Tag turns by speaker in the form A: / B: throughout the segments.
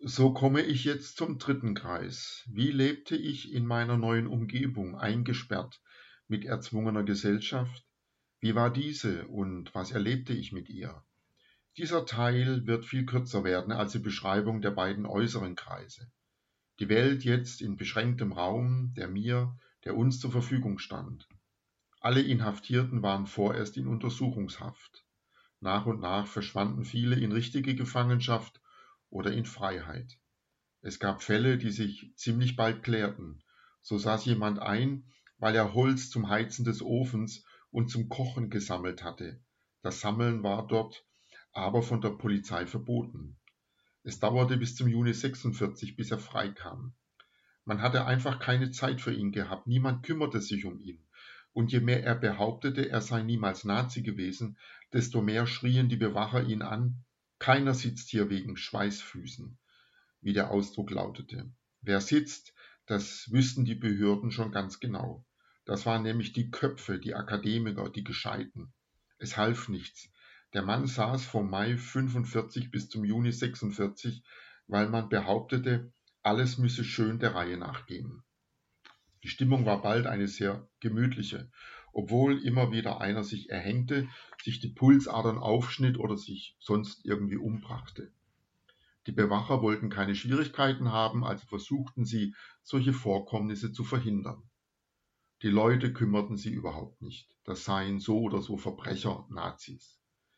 A: So komme ich jetzt zum dritten Kreis. Wie lebte ich in meiner neuen Umgebung, eingesperrt, mit erzwungener Gesellschaft? Wie war diese und was erlebte ich mit ihr? Dieser Teil wird viel kürzer werden als die Beschreibung der beiden äußeren Kreise. Die Welt jetzt in beschränktem Raum, der uns zur Verfügung stand. Alle Inhaftierten waren vorerst in Untersuchungshaft. Nach und nach verschwanden viele in richtige Gefangenschaft oder in Freiheit. Es gab Fälle, die sich ziemlich bald klärten. So saß jemand ein, weil er Holz zum Heizen des Ofens und zum Kochen gesammelt hatte. Das Sammeln war dort aber von der Polizei verboten. Es dauerte bis zum Juni 46, bis er freikam. Man hatte einfach keine Zeit für ihn gehabt, niemand kümmerte sich um ihn. Und je mehr er behauptete, er sei niemals Nazi gewesen, desto mehr schrien die Bewacher ihn an: Keiner sitzt hier wegen Schweißfüßen, wie der Ausdruck lautete. Wer sitzt, das wüssten die Behörden schon ganz genau. Das waren nämlich die Köpfe, die Akademiker, die Gescheiten. Es half nichts. Der Mann saß vom Mai 45 bis zum Juni 46, weil man behauptete, alles müsse schön der Reihe nach gehen. Die Stimmung war bald eine sehr gemütliche, obwohl immer wieder einer sich erhängte, sich die Pulsadern aufschnitt oder sich sonst irgendwie umbrachte. Die Bewacher wollten keine Schwierigkeiten haben, also versuchten sie, solche Vorkommnisse zu verhindern. Die Leute kümmerten sie überhaupt nicht. Das seien so oder so Verbrecher, Nazis.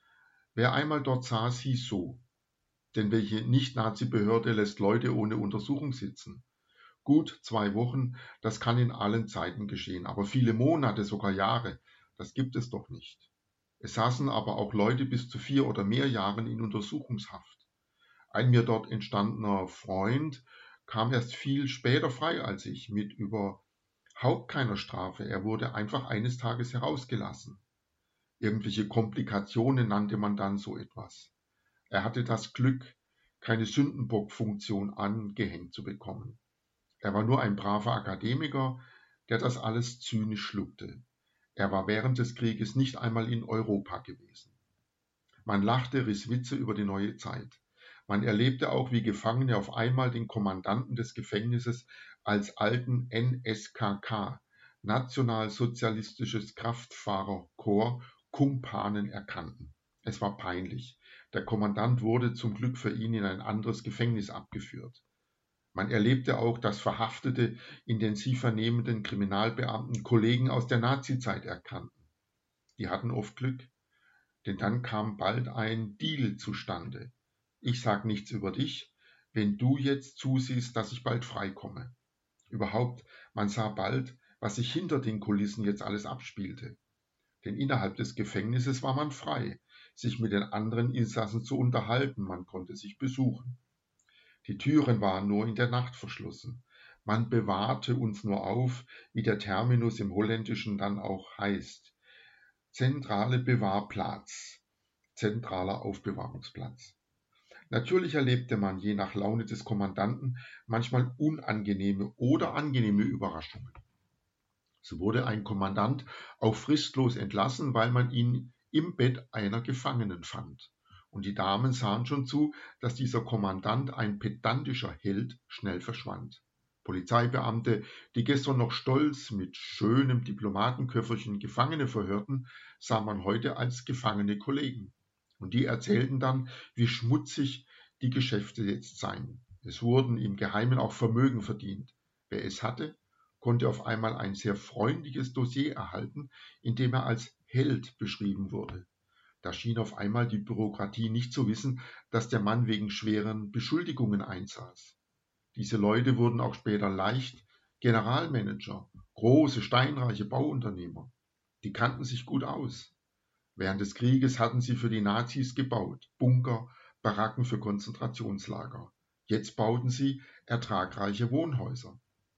A: Wer einmal dort saß, hieß so. Denn welche Nicht-Nazi-Behörde lässt Leute ohne Untersuchung sitzen? Gut 2 Wochen, das kann in allen Zeiten geschehen, aber viele Monate, sogar Jahre, das gibt es doch nicht. Es saßen aber auch Leute bis zu 4 oder mehr Jahren in Untersuchungshaft. Ein mir dort entstandener Freund kam erst viel später frei als ich, mit überhaupt keiner Strafe. Er wurde einfach eines Tages herausgelassen. Irgendwelche Komplikationen nannte man dann so etwas. Er hatte das Glück, keine Sündenbockfunktion angehängt zu bekommen. Er war nur ein braver Akademiker, der das alles zynisch schluckte. Er war während des Krieges nicht einmal in Europa gewesen. Man lachte, riss Witze über die neue Zeit. Man erlebte auch, wie Gefangene auf einmal den Kommandanten des Gefängnisses als alten NSKK, Nationalsozialistisches Kraftfahrerkorps, Kumpanen erkannten. Es war peinlich. Der Kommandant wurde zum Glück für ihn in ein anderes Gefängnis abgeführt. Man erlebte auch, dass Verhaftete intensivvernehmenden Kriminalbeamten Kollegen aus der Nazizeit erkannten. Die hatten oft Glück, denn dann kam bald ein Deal zustande. Ich sag nichts über dich, wenn du jetzt zusiehst, dass ich bald freikomme. Überhaupt, man sah bald, was sich hinter den Kulissen jetzt alles abspielte. Denn innerhalb des Gefängnisses war man frei, sich mit den anderen Insassen zu unterhalten, man konnte sich besuchen. Die Türen waren nur in der Nacht verschlossen. Man bewahrte uns nur auf, wie der Terminus im Holländischen dann auch heißt. Zentrale Bewahrplatz, zentraler Aufbewahrungsplatz. Natürlich erlebte man je nach Laune des Kommandanten manchmal unangenehme oder angenehme Überraschungen. So wurde ein Kommandant auch fristlos entlassen, weil man ihn im Bett einer Gefangenen fand. Und die Damen sahen schon zu, dass dieser Kommandant, ein pedantischer Held, schnell verschwand. Polizeibeamte, die gestern noch stolz mit schönem Diplomatenköfferchen Gefangene verhörten, sah man heute als gefangene Kollegen. Und die erzählten dann, wie schmutzig die Geschäfte jetzt seien. Es wurden im Geheimen auch Vermögen verdient. Wer es hatte, konnte auf einmal ein sehr freundliches Dossier erhalten, in dem er als Held beschrieben wurde. Da schien auf einmal die Bürokratie nicht zu wissen, dass der Mann wegen schweren Beschuldigungen einsaß. Diese Leute wurden auch später leicht Generalmanager, große, steinreiche Bauunternehmer. Die kannten sich gut aus. Während des Krieges hatten sie für die Nazis gebaut, Bunker, Baracken für Konzentrationslager. Jetzt bauten sie ertragreiche Wohnhäuser.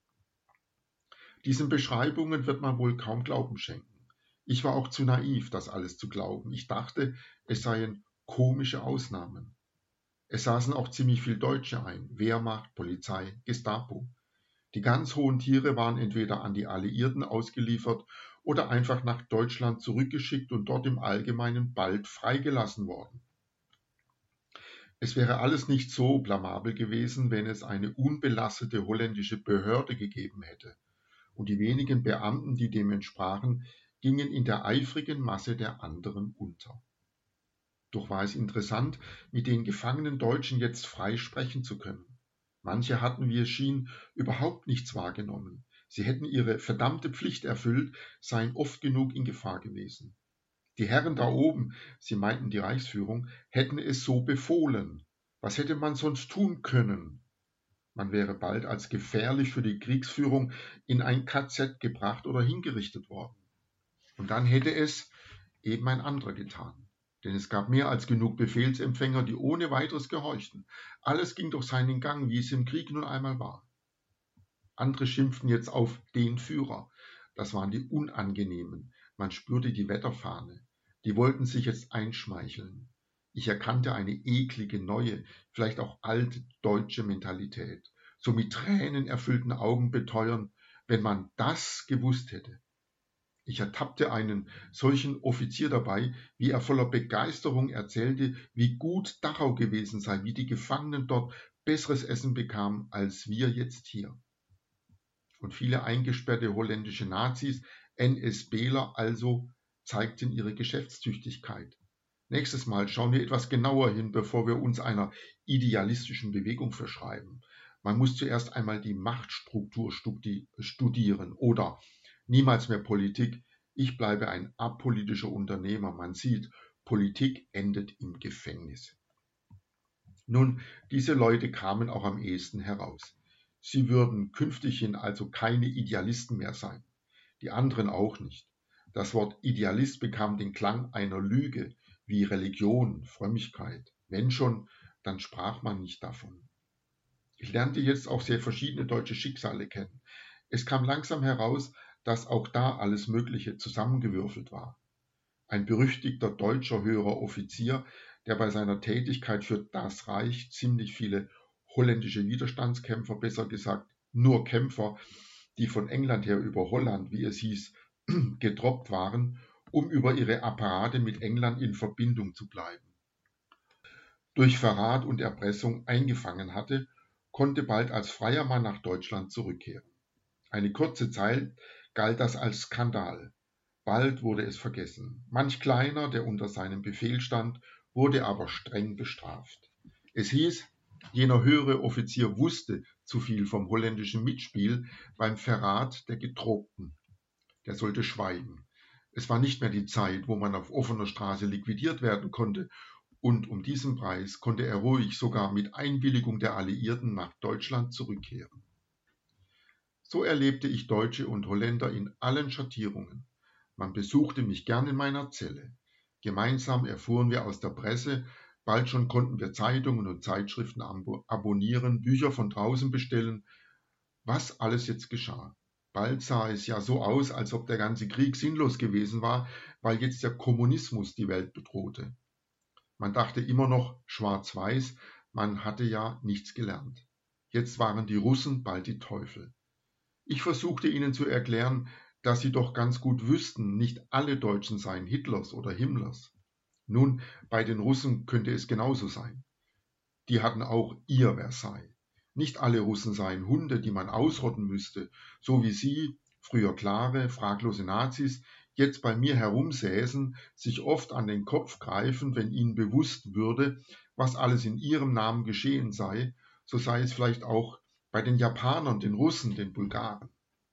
A: Diesen Beschreibungen wird man wohl kaum Glauben schenken. Ich war auch zu naiv, das alles zu glauben. Ich dachte, es seien komische Ausnahmen. Es saßen auch ziemlich viel Deutsche ein, Wehrmacht, Polizei, Gestapo. Die ganz hohen Tiere waren entweder an die Alliierten ausgeliefert oder einfach nach Deutschland zurückgeschickt und dort im Allgemeinen bald freigelassen worden. Es wäre alles nicht so blamabel gewesen, wenn es eine unbelastete holländische Behörde gegeben hätte, und die wenigen Beamten, die dem entsprachen, gingen in der eifrigen Masse der anderen unter. Doch war es interessant, mit den gefangenen Deutschen jetzt frei sprechen zu können. Manche hatten, wie es schien, überhaupt nichts wahrgenommen. Sie hätten ihre verdammte Pflicht erfüllt, seien oft genug in Gefahr gewesen. Die Herren da oben, sie meinten die Reichsführung, hätten es so befohlen. Was hätte man sonst tun können? Man wäre bald als gefährlich für die Kriegsführung in ein KZ gebracht oder hingerichtet worden. Und dann hätte es eben ein anderer getan. Denn es gab mehr als genug Befehlsempfänger, die ohne weiteres gehorchten. Alles ging doch seinen Gang, wie es im Krieg nun einmal war. Andere schimpften jetzt auf den Führer. Das waren die Unangenehmen. Man spürte die Wetterfahne. Die wollten sich jetzt einschmeicheln. Ich erkannte eine eklige, neue, vielleicht auch alte deutsche Mentalität. So mit Tränen erfüllten Augen beteuern, wenn man das gewusst hätte. Ich ertappte einen solchen Offizier dabei, wie er voller Begeisterung erzählte, wie gut Dachau gewesen sei, wie die Gefangenen dort besseres Essen bekamen als wir jetzt hier. Und viele eingesperrte holländische Nazis, NSBler also, zeigten ihre Geschäftstüchtigkeit. Nächstes Mal schauen wir etwas genauer hin, bevor wir uns einer idealistischen Bewegung verschreiben. Man muss zuerst einmal die Machtstruktur studieren oder niemals mehr Politik. Ich bleibe ein apolitischer Unternehmer. Man sieht, Politik endet im Gefängnis. Nun, diese Leute kamen auch am ehesten heraus. Sie würden künftighin also keine Idealisten mehr sein. Die anderen auch nicht. Das Wort Idealist bekam den Klang einer Lüge, wie Religion, Frömmigkeit. Wenn schon, dann sprach man nicht davon. Ich lernte jetzt auch sehr verschiedene deutsche Schicksale kennen. Es kam langsam heraus, dass auch da alles Mögliche zusammengewürfelt war. Ein berüchtigter deutscher höherer Offizier, der bei seiner Tätigkeit für das Reich ziemlich viele holländische Widerstandskämpfer, besser gesagt nur Kämpfer, die von England her über Holland, wie es hieß, getroppt waren, um über ihre Apparate mit England in Verbindung zu bleiben, durch Verrat und Erpressung eingefangen hatte, konnte bald als freier Mann nach Deutschland zurückkehren. Eine kurze Zeit galt das als Skandal. Bald wurde es vergessen. Manch Kleiner, der unter seinem Befehl stand, wurde aber streng bestraft. Es hieß, jener höhere Offizier wusste zu viel vom holländischen Mitspiel beim Verrat der Gedroppten. Der sollte schweigen. Es war nicht mehr die Zeit, wo man auf offener Straße liquidiert werden konnte, und um diesen Preis konnte er ruhig sogar mit Einwilligung der Alliierten nach Deutschland zurückkehren. So erlebte ich Deutsche und Holländer in allen Schattierungen. Man besuchte mich gern in meiner Zelle. Gemeinsam erfuhren wir aus der Presse, bald schon konnten wir Zeitungen und Zeitschriften abonnieren, Bücher von draußen bestellen, was alles jetzt geschah. Bald sah es ja so aus, als ob der ganze Krieg sinnlos gewesen war, weil jetzt der Kommunismus die Welt bedrohte. Man dachte immer noch schwarz-weiß, man hatte ja nichts gelernt. Jetzt waren die Russen bald die Teufel. Ich versuchte ihnen zu erklären, dass sie doch ganz gut wüssten, nicht alle Deutschen seien Hitlers oder Himmlers. Nun, bei den Russen könnte es genauso sein. Die hatten auch ihr Versailles. Nicht alle Russen seien Hunde, die man ausrotten müsste, so wie sie, früher klare, fraglose Nazis, jetzt bei mir herumsäßen, sich oft an den Kopf greifen, wenn ihnen bewusst würde, was alles in ihrem Namen geschehen sei, so sei es vielleicht auch bei den Japanern, den Russen, den Bulgaren.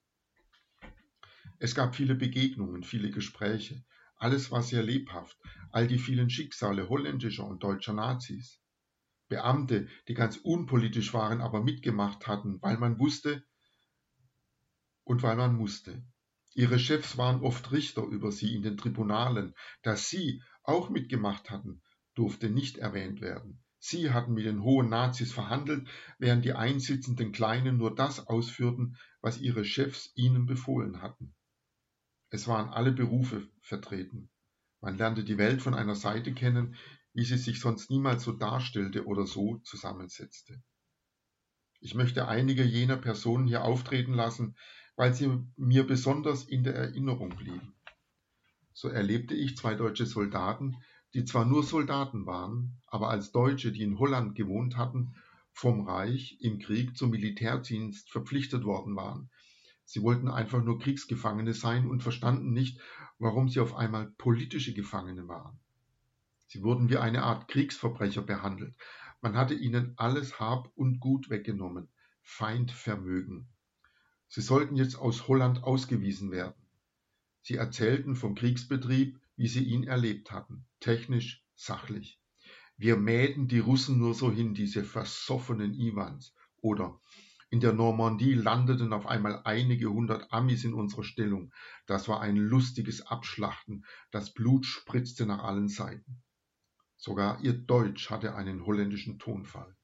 A: Es gab viele Begegnungen, viele Gespräche. Alles war sehr lebhaft, all die vielen Schicksale holländischer und deutscher Nazis. Beamte, die ganz unpolitisch waren, aber mitgemacht hatten, weil man wusste und weil man musste. Ihre Chefs waren oft Richter über sie in den Tribunalen. Dass sie auch mitgemacht hatten, durfte nicht erwähnt werden. Sie hatten mit den hohen Nazis verhandelt, während die einsitzenden Kleinen nur das ausführten, was ihre Chefs ihnen befohlen hatten. Es waren alle Berufe vertreten. Man lernte die Welt von einer Seite kennen, wie sie sich sonst niemals so darstellte oder so zusammensetzte. Ich möchte einige jener Personen hier auftreten lassen, weil sie mir besonders in der Erinnerung blieben. So erlebte ich 2 deutsche Soldaten, die zwar nur Soldaten waren, aber als Deutsche, die in Holland gewohnt hatten, vom Reich im Krieg zum Militärdienst verpflichtet worden waren. Sie wollten einfach nur Kriegsgefangene sein und verstanden nicht, warum sie auf einmal politische Gefangene waren. Sie wurden wie eine Art Kriegsverbrecher behandelt. Man hatte ihnen alles Hab und Gut weggenommen, Feindvermögen. Sie sollten jetzt aus Holland ausgewiesen werden. Sie erzählten vom Kriegsbetrieb, wie sie ihn erlebt hatten, technisch, sachlich. Wir mähten die Russen nur so hin, diese versoffenen Iwans. Oder in der Normandie landeten auf einmal einige hundert Amis in unserer Stellung. Das war ein lustiges Abschlachten. Das Blut spritzte nach allen Seiten. Sogar ihr Deutsch hatte einen holländischen Tonfall.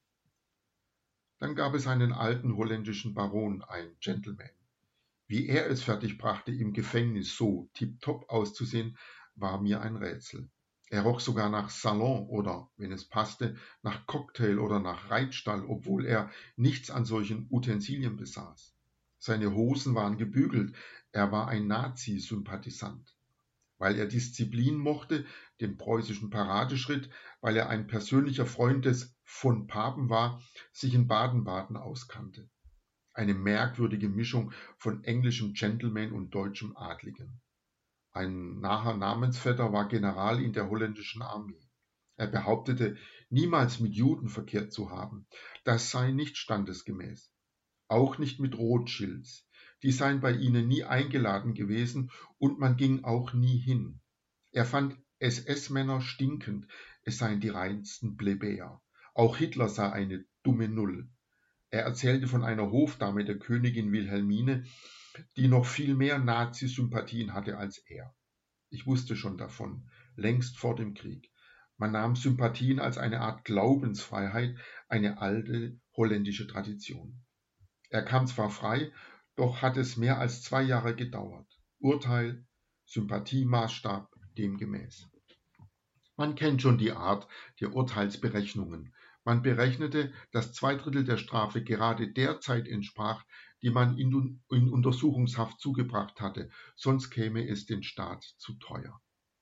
A: Dann gab es einen alten holländischen Baron, ein Gentleman. Wie er es fertigbrachte, im Gefängnis so tipptopp auszusehen, war mir ein Rätsel. Er roch sogar nach Salon oder, wenn es passte, nach Cocktail oder nach Reitstall, obwohl er nichts an solchen Utensilien besaß. Seine Hosen waren gebügelt, er war ein Nazi-Sympathisant. Weil er Disziplin mochte, den preußischen Paradeschritt, weil er ein persönlicher Freund des von Papen war, sich in Baden-Baden auskannte. Eine merkwürdige Mischung von englischem Gentleman und deutschem Adligen. Ein naher Namensvetter war General in der holländischen Armee. Er behauptete, niemals mit Juden verkehrt zu haben. Das sei nicht standesgemäß. Auch nicht mit Rothschilds. Die seien bei ihnen nie eingeladen gewesen und man ging auch nie hin. Er fand SS-Männer stinkend, es seien die reinsten Plebejer. Auch Hitler sei eine dumme Null. Er erzählte von einer Hofdame der Königin Wilhelmine, die noch viel mehr Nazi-Sympathien hatte als er. Ich wusste schon davon, längst vor dem Krieg. Man nahm Sympathien als eine Art Glaubensfreiheit, eine alte holländische Tradition. Er kam zwar frei, doch hat es mehr als 2 Jahre gedauert. Urteil, Sympathiemaßstab demgemäß. Man kennt schon die Art der Urteilsberechnungen. Man berechnete, dass 2/3 der Strafe gerade der Zeit entsprach, die man in Untersuchungshaft zugebracht hatte, sonst käme es den Staat zu teuer.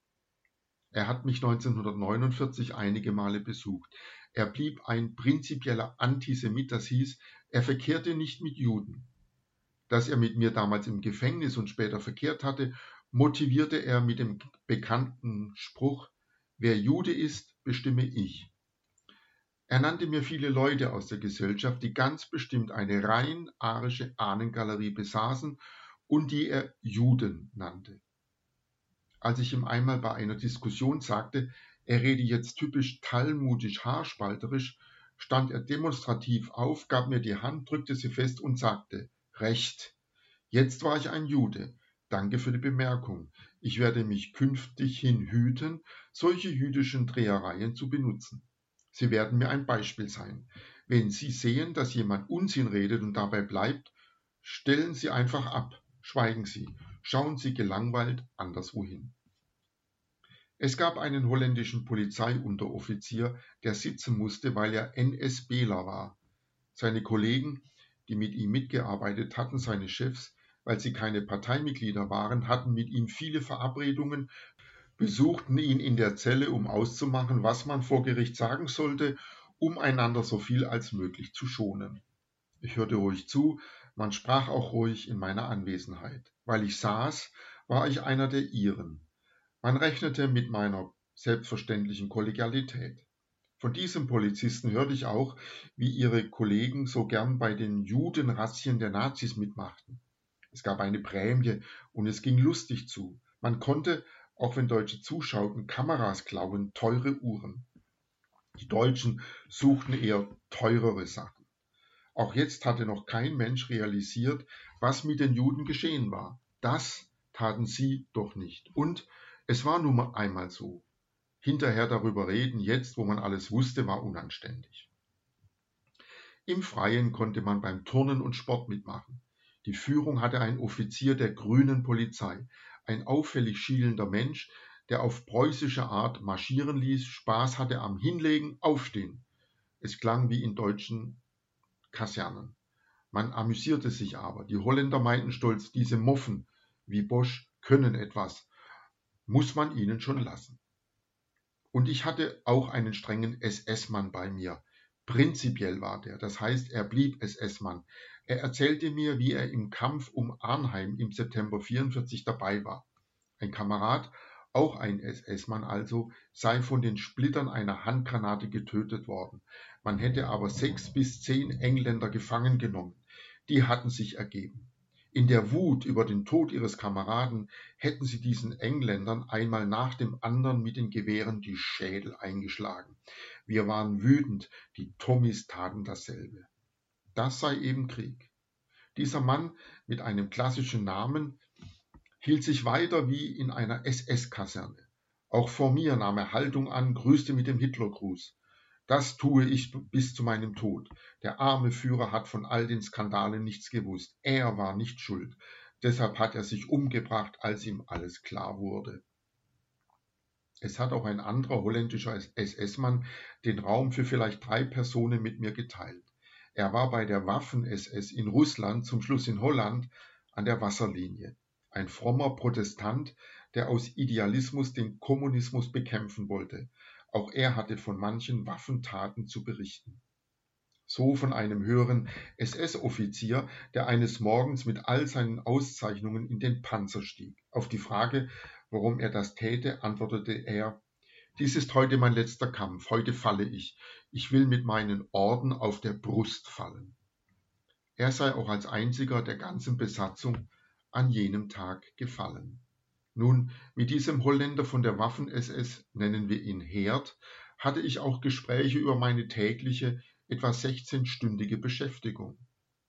A: Er hat mich 1949 einige Male besucht. Er blieb ein prinzipieller Antisemit, das hieß, er verkehrte nicht mit Juden. Dass er mit mir damals im Gefängnis und später verkehrt hatte, motivierte er mit dem bekannten Spruch, wer Jude ist, bestimme ich. Er nannte mir viele Leute aus der Gesellschaft, die ganz bestimmt eine rein arische Ahnengalerie besaßen und die er Juden nannte. Als ich ihm einmal bei einer Diskussion sagte, er rede jetzt typisch talmudisch haarspalterisch, stand er demonstrativ auf, gab mir die Hand, drückte sie fest und sagte, Recht, jetzt war ich ein Jude. Danke für die Bemerkung. Ich werde mich künftig hin hüten, solche jüdischen Drehereien zu benutzen. Sie werden mir ein Beispiel sein. Wenn Sie sehen, dass jemand Unsinn redet und dabei bleibt, stellen Sie einfach ab, schweigen Sie, schauen Sie gelangweilt anderswohin. Es gab einen holländischen Polizeiunteroffizier, der sitzen musste, weil er NSBler war. Seine Kollegen, die mit ihm mitgearbeitet hatten, seine Chefs, weil sie keine Parteimitglieder waren, hatten mit ihm viele Verabredungen, besuchten ihn in der Zelle, um auszumachen, was man vor Gericht sagen sollte, um einander so viel als möglich zu schonen. Ich hörte ruhig zu, man sprach auch ruhig in meiner Anwesenheit. Weil ich saß, war ich einer der Iren. Man rechnete mit meiner selbstverständlichen Kollegialität. Von diesem Polizisten hörte ich auch, wie ihre Kollegen so gern bei den Judenrazzien der Nazis mitmachten. Es gab eine Prämie und es ging lustig zu. Man konnte, auch wenn Deutsche zuschauten, Kameras klauen, teure Uhren. Die Deutschen suchten eher teurere Sachen. Auch jetzt hatte noch kein Mensch realisiert, was mit den Juden geschehen war. Das taten sie doch nicht. Und es war nun einmal so. Hinterher darüber reden, jetzt wo man alles wusste, war unanständig. Im Freien konnte man beim Turnen und Sport mitmachen. Die Führung hatte ein Offizier der grünen Polizei, ein auffällig schielender Mensch, der auf preußische Art marschieren ließ, Spaß hatte am Hinlegen, Aufstehen. Es klang wie in deutschen Kasernen. Man amüsierte sich aber. Die Holländer meinten stolz, diese Moffen wie Bosch können etwas. Muss man ihnen schon lassen. Und ich hatte auch einen strengen SS-Mann bei mir. Prinzipiell war der, das heißt, er blieb SS-Mann. Er erzählte mir, wie er im Kampf um Arnheim im September 1944 dabei war. Ein Kamerad, auch ein SS-Mann also, sei von den Splittern einer Handgranate getötet worden. Man hätte aber 6 bis 10 Engländer gefangen genommen. Die hatten sich ergeben. In der Wut über den Tod ihres Kameraden hätten sie diesen Engländern einmal nach dem anderen mit den Gewehren die Schädel eingeschlagen. Wir waren wütend, die Tommys taten dasselbe. Das sei eben Krieg. Dieser Mann mit einem klassischen Namen hielt sich weiter wie in einer SS-Kaserne. Auch vor mir nahm er Haltung an, grüßte mit dem Hitlergruß. Das tue ich bis zu meinem Tod. Der arme Führer hat von all den Skandalen nichts gewusst. Er war nicht schuld. Deshalb hat er sich umgebracht, als ihm alles klar wurde. Es hat auch ein anderer holländischer SS-Mann den Raum für vielleicht 3 Personen mit mir geteilt. Er war bei der Waffen-SS in Russland, zum Schluss in Holland, an der Wasserlinie. Ein frommer Protestant, der aus Idealismus den Kommunismus bekämpfen wollte. Auch er hatte von manchen Waffentaten zu berichten. So von einem höheren SS-Offizier, der eines Morgens mit all seinen Auszeichnungen in den Panzer stieg. Auf die Frage, warum er das täte, antwortete er: Dies ist heute mein letzter Kampf, heute falle ich. Ich will mit meinen Orden auf der Brust fallen. Er sei auch als einziger der ganzen Besatzung an jenem Tag gefallen. Nun, mit diesem Holländer von der Waffen-SS, nennen wir ihn Herd, hatte ich auch Gespräche über meine tägliche, etwa 16-stündige Beschäftigung.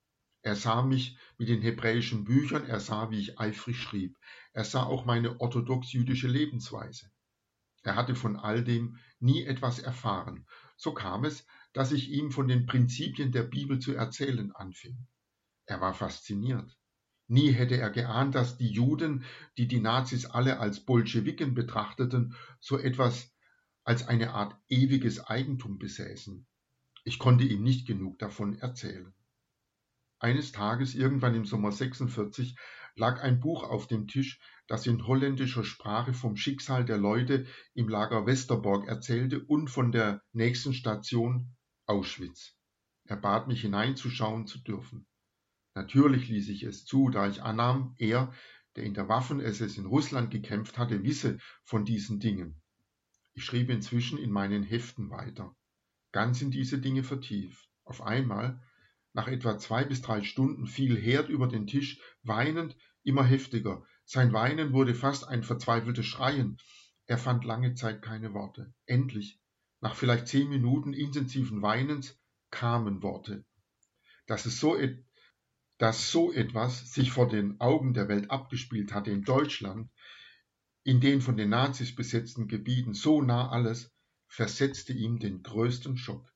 A: Er sah mich mit den hebräischen Büchern, er sah, wie ich eifrig schrieb, er sah auch meine orthodox-jüdische Lebensweise. Er hatte von all dem nie etwas erfahren. So kam es, dass ich ihm von den Prinzipien der Bibel zu erzählen anfing. Er war fasziniert. Nie hätte er geahnt, dass die Juden, die die Nazis alle als Bolschewiken betrachteten, so etwas als eine Art ewiges Eigentum besäßen. Ich konnte ihm nicht genug davon erzählen. Eines Tages, irgendwann im Sommer 1946, lag ein Buch auf dem Tisch, das in holländischer Sprache vom Schicksal der Leute im Lager Westerbork erzählte und von der nächsten Station Auschwitz. Er bat mich hineinzuschauen zu dürfen. Natürlich ließ ich es zu, da ich annahm, er, der in der Waffen-SS in Russland gekämpft hatte, wisse von diesen Dingen. Ich schrieb inzwischen in meinen Heften weiter, ganz in diese Dinge vertieft. Auf einmal, nach etwa 2 bis 3 Stunden, fiel Herd über den Tisch, weinend, immer heftiger. Sein Weinen wurde fast ein verzweifeltes Schreien. Er fand lange Zeit keine Worte. Endlich, nach vielleicht 10 Minuten intensiven Weinens, kamen Worte. Dass so etwas sich vor den Augen der Welt abgespielt hatte in Deutschland, in den von den Nazis besetzten Gebieten, so nah alles, versetzte ihm den größten Schock.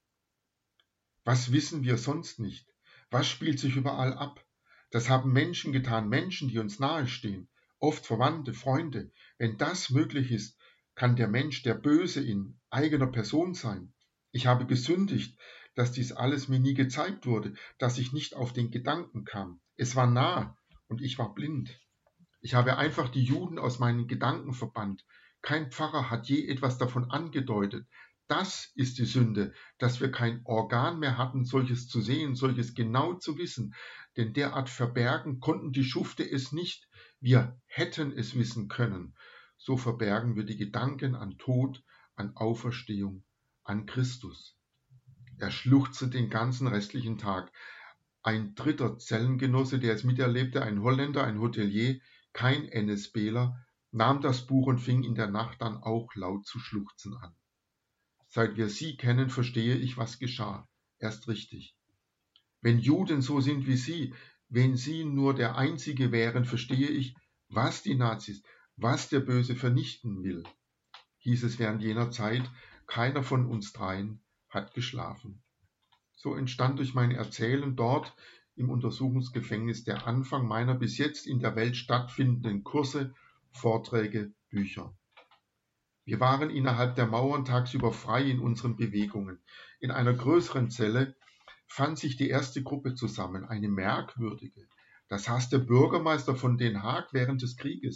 A: Was wissen wir sonst nicht? Was spielt sich überall ab? Das haben Menschen getan, Menschen, die uns nahestehen, oft Verwandte, Freunde. Wenn das möglich ist, kann der Mensch der Böse in eigener Person sein. Ich habe gesündigt, dass dies alles mir nie gezeigt wurde, dass ich nicht auf den Gedanken kam. Es war nah und ich war blind. Ich habe einfach die Juden aus meinen Gedanken verbannt. Kein Pfarrer hat je etwas davon angedeutet. Das ist die Sünde, dass wir kein Organ mehr hatten, solches zu sehen, solches genau zu wissen. Denn derart verbergen konnten die Schufte es nicht. Wir hätten es wissen können. So verbergen wir die Gedanken an Tod, an Auferstehung, an Christus. Er schluchzte den ganzen restlichen Tag. Ein dritter Zellengenosse, der es miterlebte, ein Holländer, ein Hotelier, kein NSBler, nahm das Buch und fing in der Nacht dann auch laut zu schluchzen an. Seit wir Sie kennen, verstehe ich, was geschah. Erst richtig. Wenn Juden so sind wie Sie, wenn Sie nur der Einzige wären, verstehe ich, was die Nazis, was der Böse vernichten will, hieß es während jener Zeit. Keiner von uns dreien hat geschlafen. So entstand durch mein Erzählen dort im Untersuchungsgefängnis der Anfang meiner bis jetzt in der Welt stattfindenden Kurse, Vorträge, Bücher. Wir waren innerhalb der Mauern tagsüber frei in unseren Bewegungen. In einer größeren Zelle fand sich die erste Gruppe zusammen, eine merkwürdige. Das saß der Bürgermeister von Den Haag während des Krieges,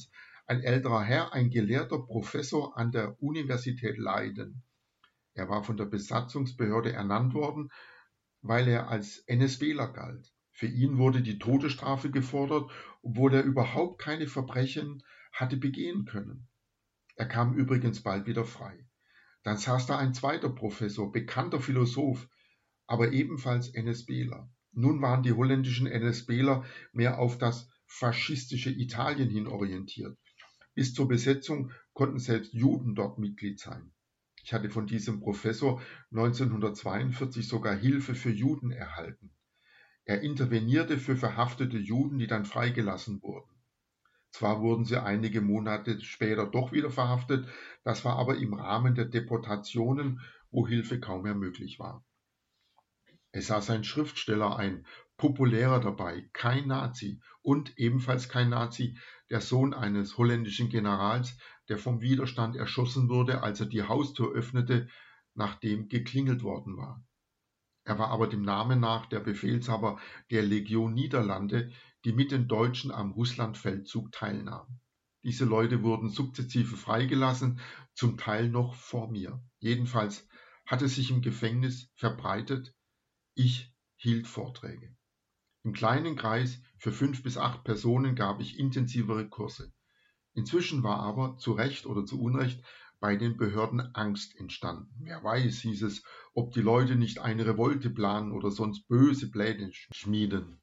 A: ein älterer Herr, ein gelehrter Professor an der Universität Leiden. Er war von der Besatzungsbehörde ernannt worden, weil er als NSBler galt. Für ihn wurde die Todesstrafe gefordert, obwohl er überhaupt keine Verbrechen hatte begehen können. Er kam übrigens bald wieder frei. Dann saß da ein zweiter Professor, bekannter Philosoph, aber ebenfalls NSBler. Nun waren die holländischen NSBler mehr auf das faschistische Italien hin orientiert. Bis zur Besetzung konnten selbst Juden dort Mitglied sein. Ich hatte von diesem Professor 1942 sogar Hilfe für Juden erhalten. Er intervenierte für verhaftete Juden, die dann freigelassen wurden. Zwar wurden sie einige Monate später doch wieder verhaftet, das war aber im Rahmen der Deportationen, wo Hilfe kaum mehr möglich war. Es saß ein Schriftsteller, ein populärer dabei, kein Nazi und ebenfalls kein Nazi, der Sohn eines holländischen Generals, der vom Widerstand erschossen wurde, als er die Haustür öffnete, nachdem geklingelt worden war. Er war aber dem Namen nach der Befehlshaber der Legion Niederlande, die mit den Deutschen am Russlandfeldzug teilnahm. Diese Leute wurden sukzessive freigelassen, zum Teil noch vor mir. Jedenfalls hat es sich im Gefängnis verbreitet. Ich hielt Vorträge. Im kleinen Kreis für 5 bis 8 Personen gab ich intensivere Kurse. Inzwischen war aber, zu Recht oder zu Unrecht, bei den Behörden Angst entstanden. Wer weiß, hieß es, ob die Leute nicht eine Revolte planen oder sonst böse Pläne schmieden.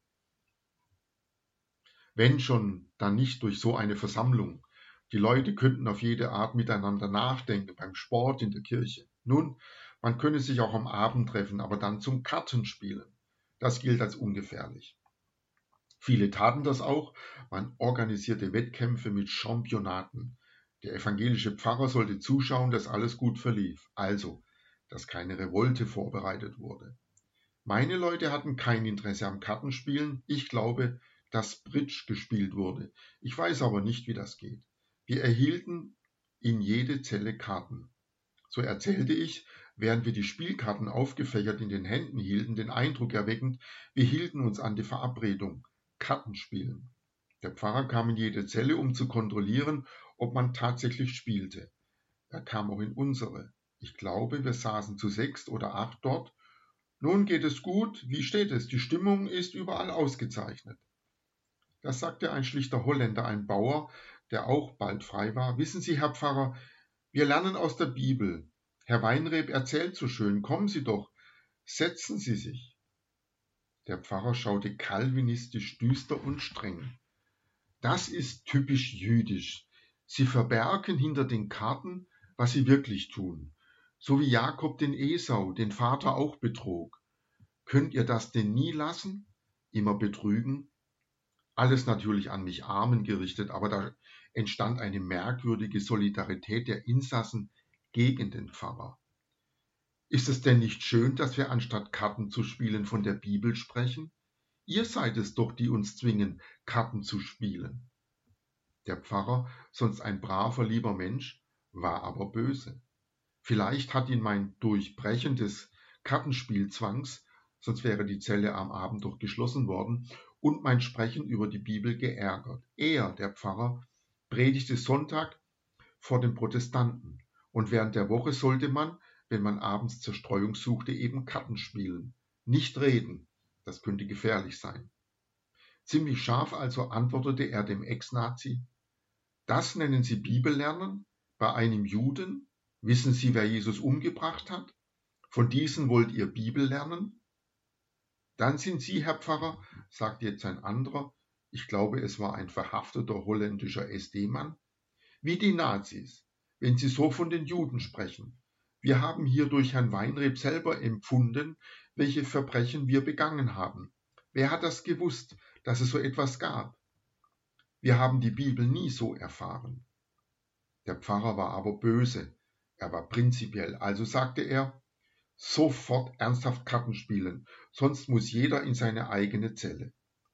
A: Wenn schon, dann nicht durch so eine Versammlung. Die Leute könnten auf jede Art miteinander nachdenken, beim Sport, in der Kirche. Nun, man könne sich auch am Abend treffen, aber dann zum Kartenspielen. Das gilt als ungefährlich. Viele taten das auch, man organisierte Wettkämpfe mit Championaten. Der evangelische Pfarrer sollte zuschauen, dass alles gut verlief, also, dass keine Revolte vorbereitet wurde. Meine Leute hatten kein Interesse am Kartenspielen, ich glaube, dass Bridge gespielt wurde. Ich weiß aber nicht, wie das geht. Wir erhielten in jede Zelle Karten. So erzählte ich, während wir die Spielkarten aufgefächert in den Händen hielten, den Eindruck erweckend, wir hielten uns an die Verabredung. Kartenspielen. Der Pfarrer kam in jede Zelle, um zu kontrollieren, ob man tatsächlich spielte. Er kam auch in unsere. Ich glaube, wir saßen zu 6 oder 8 dort. Nun geht es gut, wie steht es? Die Stimmung ist überall ausgezeichnet. Das sagte ein schlichter Holländer, ein Bauer, der auch bald frei war. Wissen Sie, Herr Pfarrer, wir lernen aus der Bibel. Herr Weinreb erzählt so schön, kommen Sie doch, setzen Sie sich. Der Pfarrer schaute kalvinistisch düster und streng. Das ist typisch jüdisch. Sie verbergen hinter den Karten, was sie wirklich tun. So wie Jakob den Esau, den Vater auch betrog. Könnt ihr das denn nie lassen? Immer betrügen? Alles natürlich an mich Armen gerichtet, aber da entstand eine merkwürdige Solidarität der Insassen gegen den Pfarrer. Ist es denn nicht schön, dass wir anstatt Karten zu spielen von der Bibel sprechen? Ihr seid es doch, die uns zwingen, Karten zu spielen. Der Pfarrer, sonst ein braver, lieber Mensch, war aber böse. Vielleicht hat ihn mein Durchbrechen des Kartenspielzwangs, sonst wäre die Zelle am Abend doch geschlossen worden, und mein Sprechen über die Bibel geärgert. Er, der Pfarrer, predigte Sonntag vor den Protestanten, und während der Woche sollte man, wenn man abends Zerstreuung suchte, eben Karten spielen. Nicht reden, das könnte gefährlich sein. Ziemlich scharf also antwortete er dem Ex-Nazi: Das nennen Sie Bibellernen? Bei einem Juden? Wissen Sie, wer Jesus umgebracht hat? Von diesen wollt ihr Bibel lernen? Dann sind Sie, Herr Pfarrer, sagte jetzt ein anderer, ich glaube, es war ein verhafteter holländischer SD-Mann, wie die Nazis, wenn Sie so von den Juden sprechen. Wir haben hier durch Herrn Weinreb selber empfunden, welche Verbrechen wir begangen haben. Wer hat das gewusst, dass es so etwas gab? Wir haben die Bibel nie so erfahren. Der Pfarrer war aber böse, er war prinzipiell, also sagte er, sofort ernsthaft Karten spielen, sonst muss jeder in seine eigene Zelle.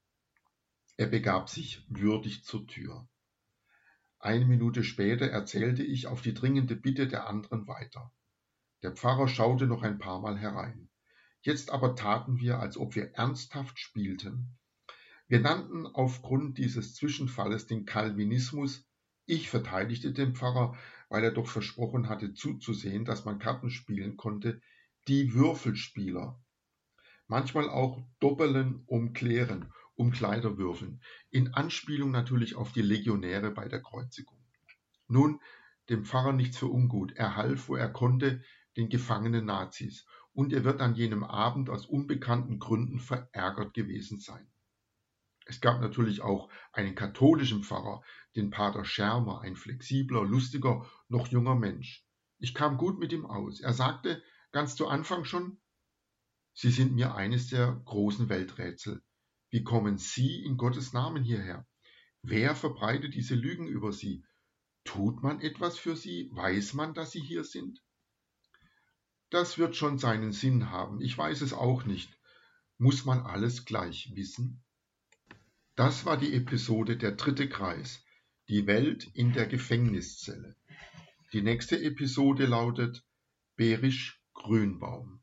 A: Er begab sich würdig zur Tür. Eine Minute später erzählte ich auf die dringende Bitte der anderen weiter. Der Pfarrer schaute noch ein paar Mal herein. Jetzt aber taten wir, als ob wir ernsthaft spielten. Wir nannten aufgrund dieses Zwischenfalles den Calvinismus Ich verteidigte den Pfarrer, weil er doch versprochen hatte zuzusehen, dass man Karten spielen konnte, die Würfelspieler. Manchmal auch doppeln klären, um Kleider würfeln, in Anspielung natürlich auf die Legionäre bei der Kreuzigung. Nun, dem Pfarrer nichts für ungut, er half, wo er konnte, den gefangenen Nazis, und er wird an jenem Abend aus unbekannten Gründen verärgert gewesen sein. Es gab natürlich auch einen katholischen Pfarrer, den Pater Schermer, ein flexibler, lustiger, noch junger Mensch. Ich kam gut mit ihm aus. Er sagte ganz zu Anfang schon: Sie sind mir eines der großen Welträtsel. Wie kommen Sie in Gottes Namen hierher? Wer verbreitet diese Lügen über Sie? Tut man etwas für Sie? Weiß man, dass Sie hier sind? Das wird schon seinen Sinn haben. Ich weiß es auch nicht. Muss man alles gleich wissen? Das war die Episode Der dritte Kreis, die Welt in der Gefängniszelle. Die nächste Episode lautet Berisch Grünbaum.